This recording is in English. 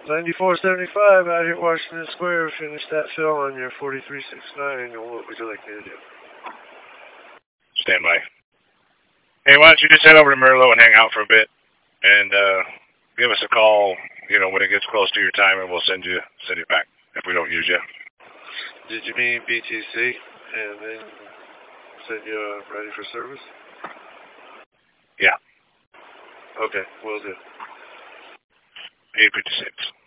9475 out here at Washington Square. Finish that fill on your 4369. What would you like me to do? Stand by. Hey, why don't you just head over to Merlot and hang out for a bit, and give us a call, when it gets close to your time, and we'll send you back if we don't use you. Did you mean BTC and then send you ready for service? Yeah. Okay, will do. 856.